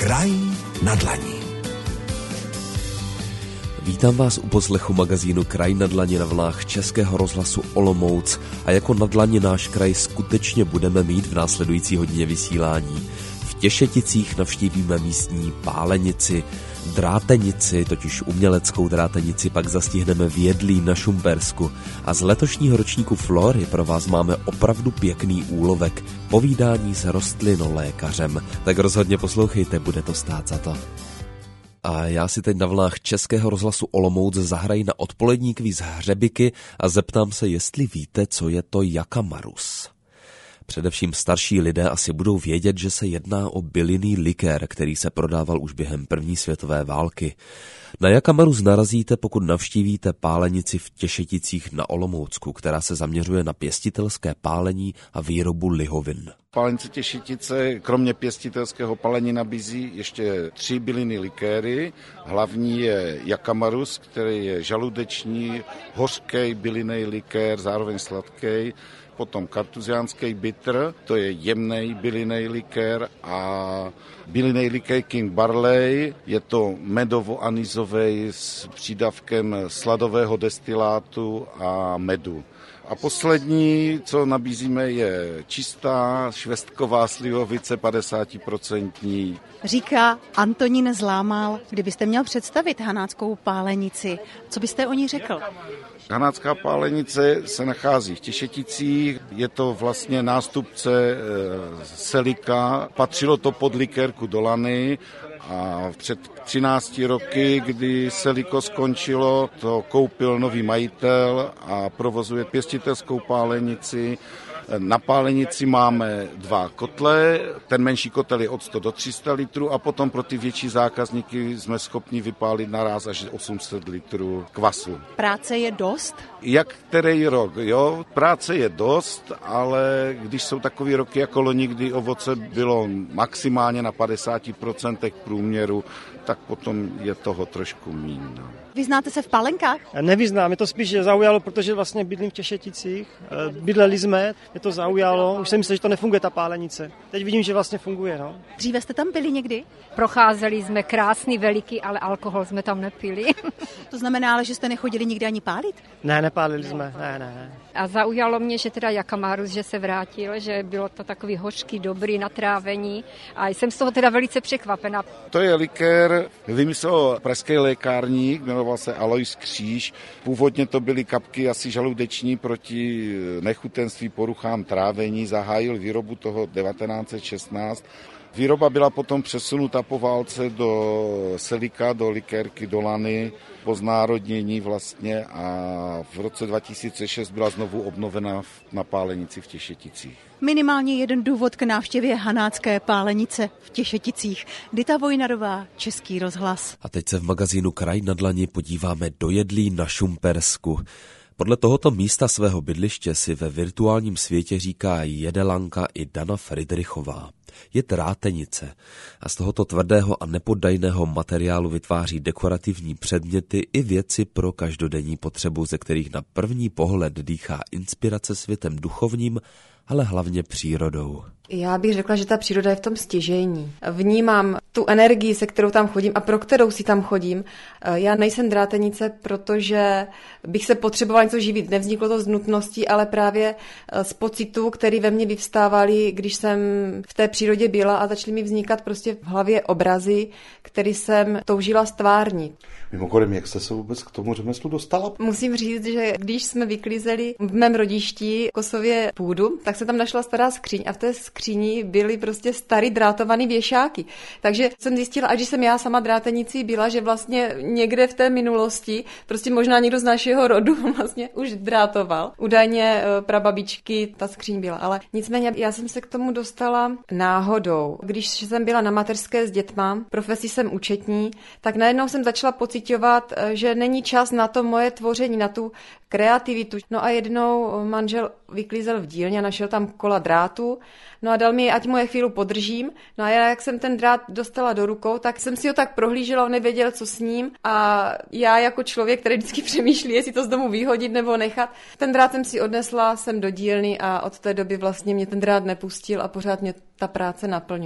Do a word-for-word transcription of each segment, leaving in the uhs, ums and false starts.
Kraj na dlani. Vítám vás u poslechu magazínu Kraj na dlani na vlnách Českého rozhlasu Olomouc a jako na dlani náš kraj skutečně budeme mít v následující hodině vysílání. V Těšeticích navštívíme místní pálenici, drátenici, totiž uměleckou drátenici, pak zastihneme v Jedlí na Šumpersku a z letošního ročníku Flory pro vás máme opravdu pěkný úlovek, povídání s rostlinolékařem. Tak rozhodně poslouchejte, bude to stát za to. A já si teď na vlnách Českého rozhlasu Olomouc zahraji na odpolední kvíz hřebiky a zeptám se, jestli víte, co je to jakamarus. Především starší lidé asi budou vědět, že se jedná o bylinný likér, který se prodával už během první světové války. Na jakamarus narazíte, pokud navštívíte pálenici v Těšeticích na Olomoucku, která se zaměřuje na pěstitelské pálení a výrobu lihovin. Pálenice Těšetice kromě pěstitelského palení nabízí ještě tři bylinné likéry. Hlavní je jakamarus, který je žaludeční, hořký bylinný likér, zároveň sladký. Potom kartuziánský bitter, to je jemný bylinný likér, a bylinný likér King Barley, je to medovo-anizový s přídavkem sladového destilátu a medu. A poslední, co nabízíme, je čistá švestková slivovice padesát procent. Říká Antonín Zlámal. Kdybyste měl představit hanáckou pálenici, co byste o ní řekl? Hanácká pálenice se nachází v Těšeticích, je to vlastně nástupce e, Selika, patřilo to pod likérku Dolany a před třinácti roky, kdy Seliko skončilo, to koupil nový majitel a provozuje pěstitelskou pálenici. Na pálenici máme dva kotle, ten menší kotel je od sto do tři sta litrů a potom pro ty větší zákazníky jsme schopni vypálit naraz až osm set litrů kvasu. Práce je dost? Jak který rok, jo? Práce je dost, ale když jsou takový roky jako loni, kdy ovoce bylo maximálně na padesát procent průměru, tak potom je toho trošku míň. No. Vyznáte se v pálenkách? Nevyznám, mě to spíš zaujalo, protože vlastně bydlím v Těšeticích, bydleli jsme, mě to zaujalo, už jsem myslel, že to nefunguje ta pálenice. Teď vidím, že vlastně funguje. No. Dříve jste tam byli někdy? Procházeli jsme krásný, veliký, ale alkohol jsme tam nepili. To znamená ale, že jste nechodili nikdy ani pálit? Ne, nepálili jsme, ne, ne, ne. A zaujalo mě, že teda jakamarus, že se vrátil, že bylo to takový hořký, dobrý na trávení a jsem z toho teda velice překvapena. To je likér, vymyslel pražský lékárník, jmenoval se Alois Kříž. Původně to byly kapky asi žaludeční proti nechutenství, poruchám trávení, zahájil výrobu toho devatenáct set šestnáct. Výroba byla potom přesunuta po válce do Selika, do likérky Dolany, po znárodnění vlastně, a v roce dva tisíce šest byla znovu obnovena na pálenici v Těšeticích. Minimálně jeden důvod k návštěvě hanácké pálenice v Těšeticích. Dita Vojnarová, Český rozhlas. A teď se v magazínu Kraj na dlani podíváme do Jedlí na Šumpersku. Podle tohoto místa svého bydliště si ve virtuálním světě říká Jedelanka i Dana Friedrichová. Je drátenice a z tohoto tvrdého a nepoddajného materiálu vytváří dekorativní předměty i věci pro každodenní potřebu, ze kterých na první pohled dýchá inspirace světem duchovním, ale hlavně přírodou. Já bych řekla, že ta příroda je v tom stěžejní. Vnímám tu energii, se kterou tam chodím a pro kterou si tam chodím. Já nejsem drátenice, protože bych se potřebovala něco živit. Nevzniklo to z nutností, ale právě z pocitů, který ve mně vyvstávaly, když jsem v té přírodě byla a začaly mi vznikat prostě v hlavě obrazy, které jsem toužila stvárnit. Mimochodem, jak jste se vůbec k tomu řemeslu dostala? Musím říct, že když jsme vyklízeli v mém rodišti Kosově půdu, tak se tam našla stará skříň a v té skříni byly prostě starý drátovaný věšáky. Takže jsem zjistila, ať když jsem já sama drátenicí byla, že vlastně někde v té minulosti prostě možná někdo z našeho rodu vlastně už drátoval. Údajně prababičky ta skříň byla, ale nicméně já jsem se k tomu dostala náhodou. Když jsem byla na mateřské s dětma, profesí jsem účetní, tak najednou jsem začala pociťovat, že není čas na to moje tvoření, na tu kreativitu. No a jednou manžel vyklízel v dílně a našel tam kola drátu, no a dal mi, ať mu je chvíli podržím. No a já, jak jsem ten drát dostala do rukou, tak jsem si ho tak prohlížela, on nevěděl, co s ním, a já jako člověk, který vždycky přemýšlí, jestli to z domu vyhodit nebo nechat, ten drát jsem si odnesla sem do dílny a od té doby vlastně mě ten drát nepustil a pořád mě ta práce naplňuje.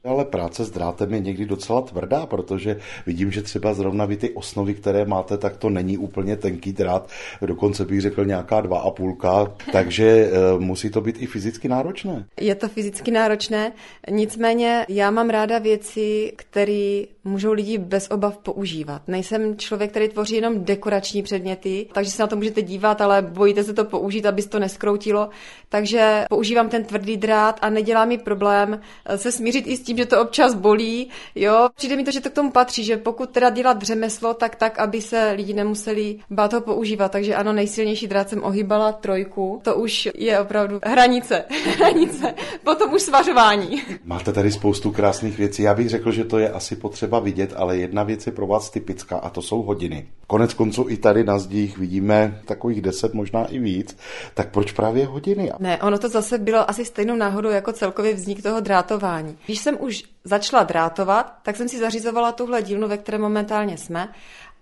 Ale práce s drátem je někdy docela tvrdá, protože vidím, že třeba zrovna vy ty osnovy, které máte, tak to není úplně tenký drát, dokonce bych řekl nějaká dva a půlka, takže musí to být i fyzicky náročné. Je to fyzicky náročné, nicméně já mám ráda věci, které můžou lidi bez obav používat. Nejsem člověk, který tvoří jenom dekorační předměty, takže se na to můžete dívat, ale bojíte se to použít, aby se to neskroutilo. Takže používám ten tvrdý drát a nedělá mi problém se smířit i s tím, že to občas bolí. Jo, přijde mi to, že to k tomu patří, že pokud teda dělat řemeslo, tak tak, aby se lidi nemuseli bát ho používat. Takže ano, nejsilnější drát jsem ohýbala trojku. To už je opravdu hranice. hranice. Potom už svařování. Máte tady spoustu krásných věcí. Já bych řekl, že to je asi potřeba vidět, ale jedna věc je pro vás typická a to jsou hodiny. Konec konců i tady na zdích vidíme takových deset, možná i víc. Tak proč právě hodiny? Ne, ono to zase bylo asi stejnou náhodou jako celkově vznik toho drátování. Když jsem už začala drátovat, tak jsem si zařizovala tuhle dílnu, ve které momentálně jsme,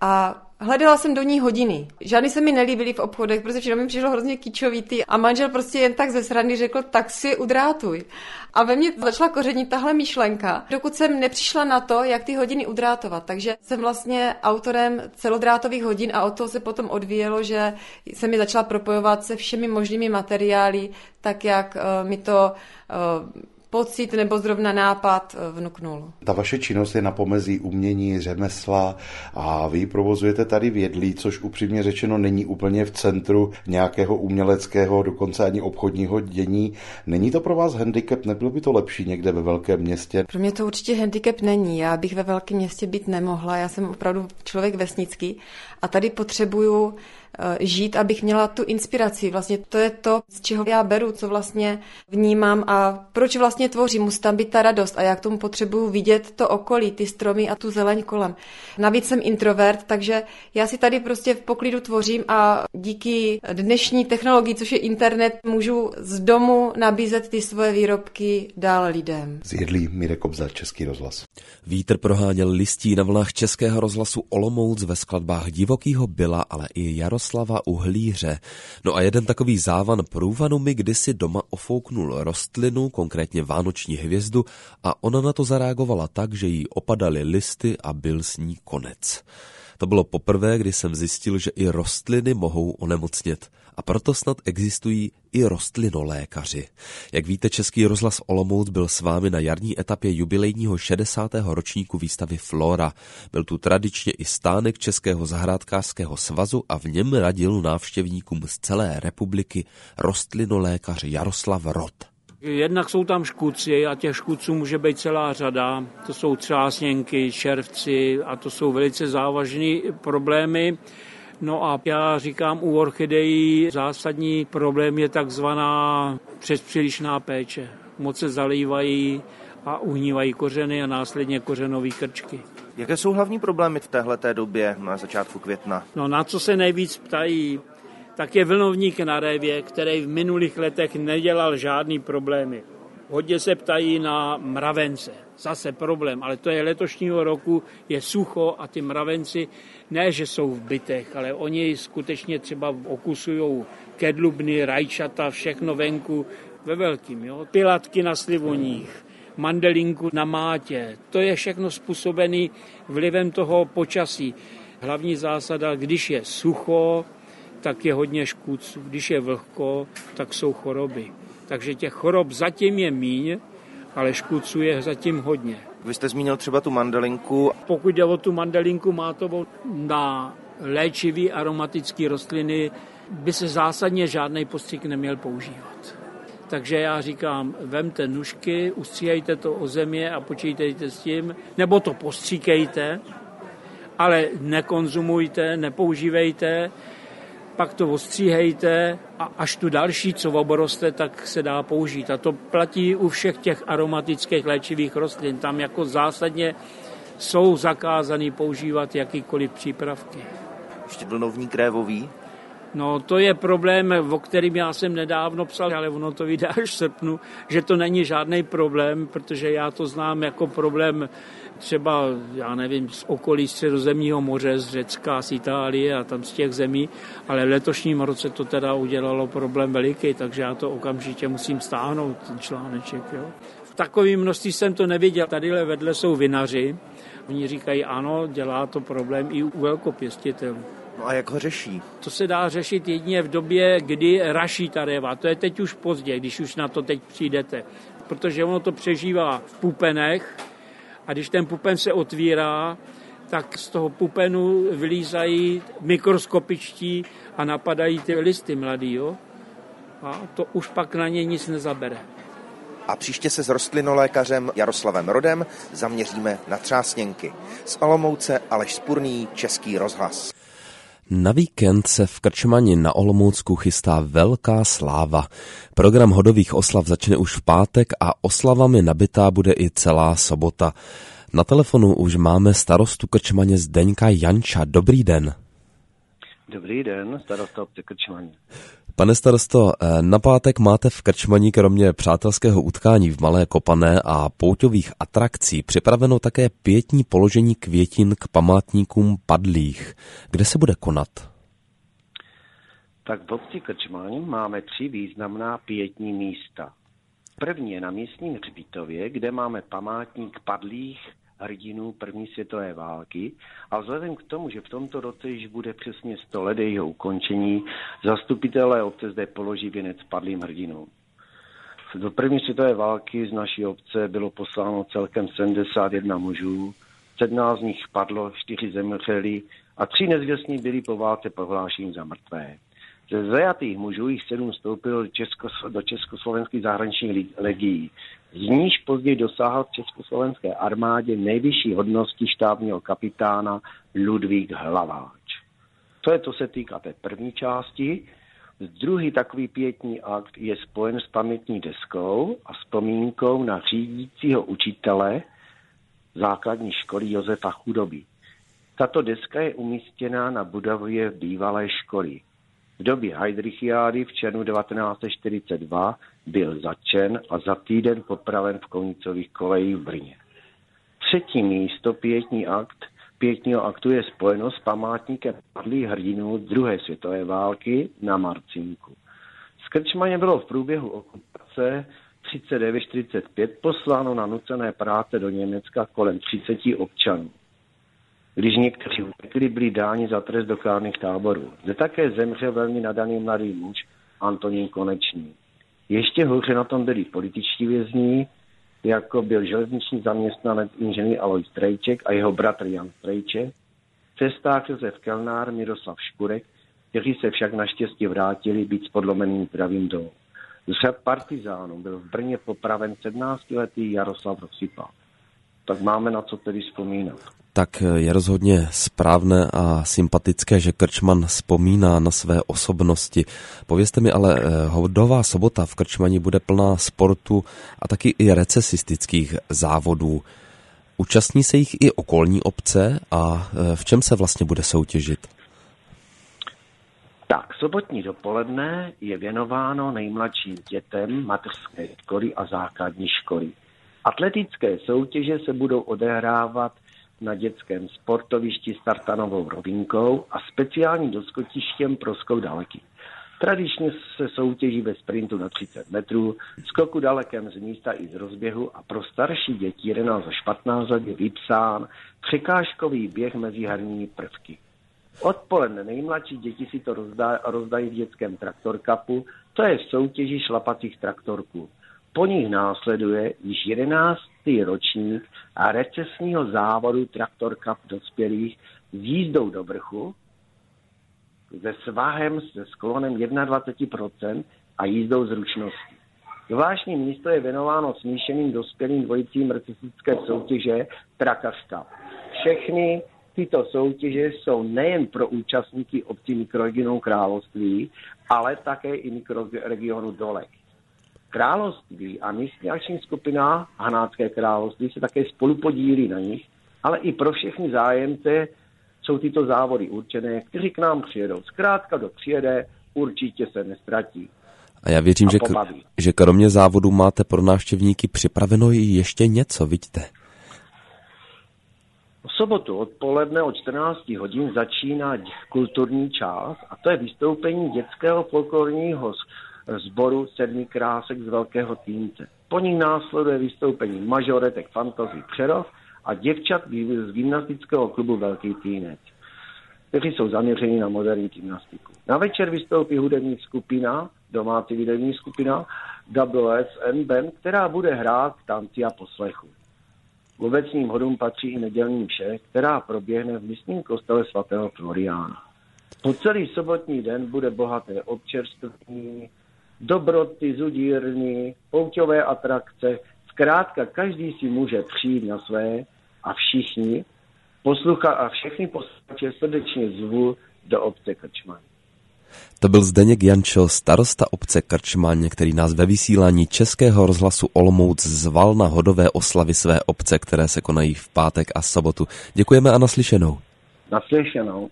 a hledala jsem do ní hodiny. Žádný se mi nelíbily v obchodech, protože všechno mi přišlo hrozně kýčovitý a manžel prostě jen tak ze srandy řekl, tak si je udrátuj. A ve mně začala kořenit tahle myšlenka, dokud jsem nepřišla na to, jak ty hodiny udrátovat. Takže jsem vlastně autorem celodrátových hodin a od toho se potom odvíjelo, že se mi začala propojovat se všemi možnými materiály, tak jak uh, mi to uh, pocit nebo zrovna nápad vnuknul. Ta vaše činnost je na pomezí umění, řemesla a vy provozujete tady v Jedlí, což upřímně řečeno není úplně v centru nějakého uměleckého, dokonce ani obchodního dění. Není to pro vás handicap? Nebylo by to lepší někde ve velkém městě? Pro mě to určitě handicap není. Já bych ve velkém městě být nemohla. Já jsem opravdu člověk vesnický a tady potřebuju žít, abych měla tu inspiraci. Vlastně to je to, z čeho já beru, co vlastně vnímám a proč vlastně tvořím. Musí tam být ta radost a já k tomu potřebuju vidět to okolí, ty stromy a tu zeleň kolem. Navíc jsem introvert, takže já si tady prostě v poklidu tvořím a díky dnešní technologii, což je internet, můžu z domu nabízet ty svoje výrobky dál lidem. Z Jedlí Mirek Kobza, Český rozhlas. Vítr proháněl listí na vlnách Českého rozhlasu Olomouc ve skladbách Divokýho Billa, ale i Jaroslava Uhlíře. No a jeden takový závan průvanu mi kdysi doma ofouknul rostlinu, konkrétně vánoční hvězdu, a ona na to zareagovala tak, že jí opadaly listy a byl s ní konec. To bylo poprvé, kdy jsem zjistil, že i rostliny mohou onemocnět. A proto snad existují i rostlinolékaři. Jak víte, Český rozhlas Olomouc byl s vámi na jarní etapě jubilejního šedesátého ročníku výstavy Flora. Byl tu tradičně i stánek Českého zahrádkářského svazu a v něm radil návštěvníkům z celé republiky rostlinolékař Jaroslav Rod. Jednak jsou tam škůdci a těch škůdců může být celá řada. To jsou třásněnky, červci a to jsou velice závažné problémy. No a já říkám, u orchidejí zásadní problém je takzvaná přespřílišná péče. Moc se zalívají a uhnívají kořeny a následně kořenové krčky. Jaké jsou hlavní problémy v téhleté době na začátku května? No na co se nejvíc ptají, tak je vlnovník na révě, který v minulých letech nedělal žádný problémy. Hodně se ptají na mravence. Zase problém, ale to je letošního roku, je sucho a ty mravenci ne, že jsou v bytech, ale oni skutečně třeba okusují kedlubny, rajčata, všechno venku ve velkým. Jo? Pilatky na slivoních, mandelinku na mátě, to je všechno způsobené vlivem toho počasí. Hlavní zásada, když je sucho, tak je hodně škůdců, když je vlhko, tak jsou choroby. Takže těch chorob zatím je míň, ale škůdců je zatím hodně. Vy jste zmínil třeba tu mandelinku. Pokud jde o tu mandelinku mátovou, na léčivý aromatické rostliny by se zásadně žádný postřik neměl používat. Takže já říkám, vemte nůžky, ustříhejte to o země a počítejte s tím, nebo to postříkejte, ale nekonzumujte, nepoužívejte, pak to ostříhejte a až tu další, co obroste, tak se dá použít. A to platí u všech těch aromatických léčivých rostlin. Tam jako zásadně jsou zakázaný používat jakýkoliv přípravky. Ještě vlnovník révový? No to je problém, o kterým já jsem nedávno psal, ale ono to vyjde až v srpnu, že to není žádný problém, protože já to znám jako problém třeba, já nevím, z okolí Středozemního moře, z Řecka, z Itálie a tam z těch zemí, ale v letošním roce to teda udělalo problém veliký, takže já to okamžitě musím stáhnout, ten článeček. Jo. takovým množství jsem to neviděl. Tadyhle vedle jsou vinaři. Oni říkají, ano, dělá to problém i u velkopěstitelů. No a jak ho řeší? To se dá řešit jedině v době, kdy raší ta réva. To je teď už pozdě, když už na to teď přijdete. Protože ono to přežívá v pupenech a když ten pupen se otvírá, tak z toho pupenu vylízají mikroskopičtí a napadají ty listy mladý. Jo? A to už pak na ně nic nezabere. A příště se s rostlinolékařem Jaroslavem Rodem zaměříme na třásněnky. Z Olomouce Aleš Spurný, Český rozhlas. Na víkend se v Krčmani na Olomoucku chystá velká sláva. Program hodových oslav začne už v pátek a oslavami nabitá bude i celá sobota. Na telefonu už máme starostu Krčmaně Zdeňka Janča. Dobrý den. Dobrý den, starosta obce Krčmaně. Pane starosto, na pátek máte v Krčmani kromě přátelského utkání v Malé Kopané a pouťových atrakcí připraveno také pietní položení květin k památníkům padlých. Kde se bude konat? Tak v obci Krčmaň máme tři významná pietní místa. První je na místním hřbitově, kde máme památník padlých hrdinů první světové války a vzhledem k tomu, že v tomto roce již bude přesně sto let jeho ukončení, zastupitelé obce zde položí věnec padlým hrdinům. Do první světové války z naší obce bylo posláno celkem sedmdesát jedna mužů, sedmnáct z nich padlo, čtyři zemřeli a tři nezvěstní byli po válce prohlášeni za mrtvé. Ze zajatých mužů jich sedm vstoupilo do, Česko, do československých zahraničních legií. Z níž později dosáhl v československé armádě nejvyšší hodnosti štábního kapitána Ludvík Hlaváč. To je, to se týká té první části. Druhý takový pietní akt je spojen s pamětní deskou a vzpomínkou na řídícího učitele základní školy Josefa Chudoby. Tato deska je umístěná na budově bývalé školy. V době Heydrichiády v červnu devatenáct set čtyřicet dva byl zatčen a za týden popraven v Konicových kolejích v Brně. Třetí místo pietní akt, pietního aktu je spojeno s památníkem padlých hrdinů druhé světové války na Marcinku. Z Krčmaně bylo v průběhu okupace třicet devět čtyřicet pět posláno na nucené práce do Německa kolem třiceti občanů. Když někteří utekli, byli dáni za trest do kárných táborů. Zde také zemřel velmi nadaný mladý muž Antonín Konečný. Ještě hůře na tom byli političtí vězni, jako byl železniční zaměstnanec inženýr Aloj Strejček a jeho bratr Jan Strejček, cesták Josef Kelnár, Miroslav Škurek, kteří se však naštěstí vrátili být s podlomeným pravým dolů. Z řad partizánů byl v Brně popraven sedmnáctiletý Jaroslav Rosipa. Tak máme na co tedy vzpomínat. Tak je rozhodně správné a sympatické, že Krčman vzpomíná na své osobnosti. Povězte mi ale, hodová sobota v Krčmani bude plná sportu a taky i recesistických závodů. Účastní se jich i okolní obce a v čem se vlastně bude soutěžit? Tak, sobotní dopoledne je věnováno nejmladším dětem mateřské školy a základní školy. Atletické soutěže se budou odehrávat na dětském sportovišti s tartanovou rovinkou a speciálním doskočištěm pro skok daleký. Tradičně se soutěží ve sprintu na třicet metrů, skoku dalekém z místa i z rozběhu a pro starší děti jedenáct až patnáct let je vypsán překážkový běh mezi herními prvky. Odpoledne nejmladší děti si to rozdá, rozdají v dětském traktor cupu, to je v soutěži šlapacích traktorků. Po nich následuje již jedenáctý ročník a recesního závodu Traktor Cup dospělých s jízdou do vrchu, se svahem se sklonem dvacet jedna procent a jízdou zručností. Zvláštní místo je věnováno smíšeným dospělým dvojicím recesistické soutěže Trakař Cup. Všechny tyto soutěže jsou nejen pro účastníky obcí mikroregionu Království, ale také i mikroregionu Dolek. Království a místní akční skupina Hanácké království se také spolupodílí na nich, ale i pro všechny zájemce jsou tyto závody určené, kteří k nám přijedou. Zkrátka, kdo přijede, určitě se nestratí. A já věřím, a že, k- že kromě závodu máte pro návštěvníky připraveno i ještě něco, vidíte? V sobotu odpoledne od čtrnáct hodin začíná kulturní část a to je vystoupení dětského folklorního sboru Sedmi krásek z Velkého Týnce. Po ní následuje vystoupení mažoretek Fantasy Přerov a děvčat z gymnastického klubu Velký Týnec, kteří jsou zaměřeni na moderní gymnastiku. Na večer vystoupí hudební skupina, domácí hudební skupina W S N Band, která bude hrát k tanci a poslechu. K obecním hodům patří i nedělní mše, která proběhne v místním kostele svatého Floriána. Po celý sobotní den bude bohaté občerstvení, dobroty, zudírny, pouťové atrakce. Zkrátka každý si může přijít na své a všichni poslucha a všechny posluchače srdečně zvu do obce Krčmaň. To byl Zdeněk Jančo, starosta obce Krčmaň, který nás ve vysílání Českého rozhlasu Olomouc zval na hodové oslavy své obce, které se konají v pátek a sobotu. Děkujeme a naslyšenou. Naslyšenou.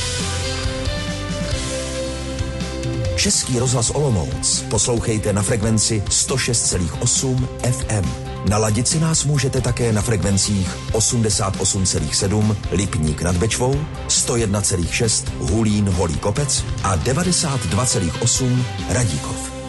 Český rozhlas Olomouc poslouchejte na frekvenci sto šest celá osm F M. Naladit si nás můžete také na frekvencích osmdesát osm celá sedm Lipník nad Bečvou, sto jedna celá šest Hulín Holý Kopec a devadesát dva celá osm Radíkov.